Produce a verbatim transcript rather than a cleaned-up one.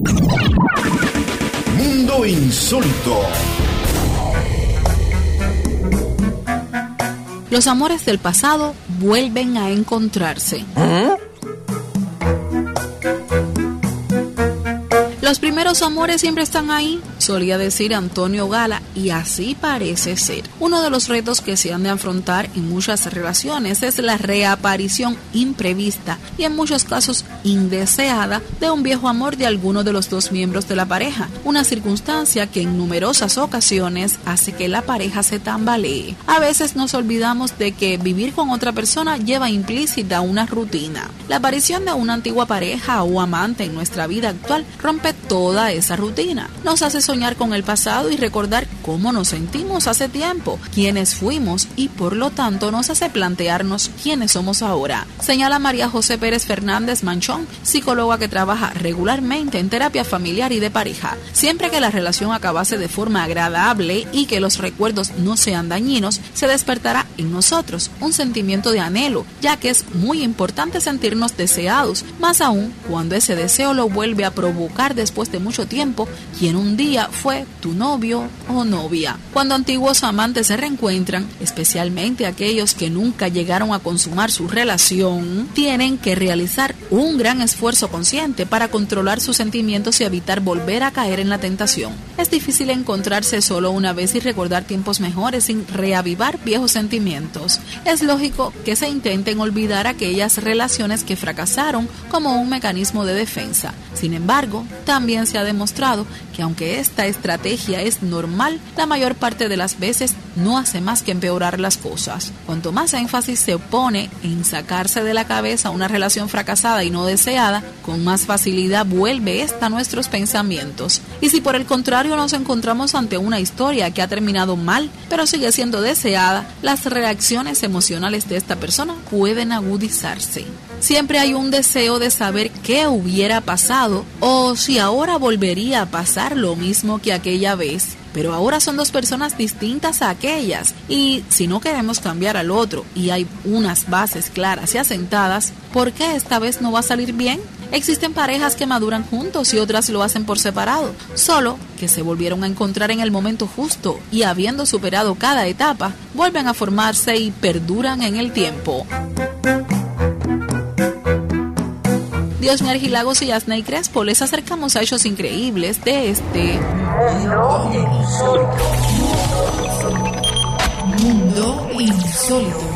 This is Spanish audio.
Mundo Insólito. Los amores del pasado vuelven a encontrarse. ¿Eh? Los primeros amores siempre están ahí, solía decir Antonio Gala, y así parece ser. Uno de los retos que se han de afrontar en muchas relaciones es la reaparición imprevista y en muchos casos indeseada de un viejo amor de alguno de los dos miembros de la pareja, una circunstancia que en numerosas ocasiones hace que la pareja se tambalee. A veces nos olvidamos de que vivir con otra persona lleva implícita una rutina. La aparición de una antigua pareja o amante en nuestra vida actual rompe toda esa rutina. Nos hace soñar con el pasado y recordar cómo nos sentimos hace tiempo, quiénes fuimos y por lo tanto nos hace plantearnos quiénes somos ahora. Señala María José Pérez Fernández Manchón, psicóloga que trabaja regularmente en terapia familiar y de pareja. Siempre que la relación acabase de forma agradable y que los recuerdos no sean dañinos, se despertará en nosotros un sentimiento de anhelo, ya que es muy importante sentirnos deseados, más aún cuando ese deseo lo vuelve a provocar después de mucho tiempo quien un día fue tu novio o novia. Cuando antiguos amantes se reencuentran, especialmente aquellos que nunca llegaron a consumar su relación, tienen que realizar un gran esfuerzo consciente para controlar sus sentimientos y evitar volver a caer en la tentación. Es difícil encontrarse solo una vez y recordar tiempos mejores sin reavivar viejos sentimientos. Es lógico que se intenten olvidar aquellas relaciones que fracasaron como un mecanismo de defensa. Sin embargo, también se ha demostrado que aunque esta estrategia es normal, la mayor parte de las veces no hace más que empeorar las cosas. Cuanto más énfasis se pone en sacarse de la cabeza una relación fracasada y no deseada, con más facilidad vuelve esta a nuestros pensamientos. Y si por el contrario nos encontramos ante una historia que ha terminado mal, pero sigue siendo deseada, las reacciones emocionales de esta persona pueden agudizarse. Siempre hay un deseo de saber qué hubiera pasado o si ahora volvería a pasar lo mismo que aquella vez. Pero ahora son dos personas distintas a aquellas y si no queremos cambiar al otro y hay unas bases claras y asentadas, ¿por qué esta vez no va a salir bien? Existen parejas que maduran juntos y otras lo hacen por separado, solo que se volvieron a encontrar en el momento justo y habiendo superado cada etapa, vuelven a formarse y perduran en el tiempo. Diosmi Argilagos y Yasney Crespo, les acercamos a hechos increíbles de este Mundo Insólito. Mundo Insólito.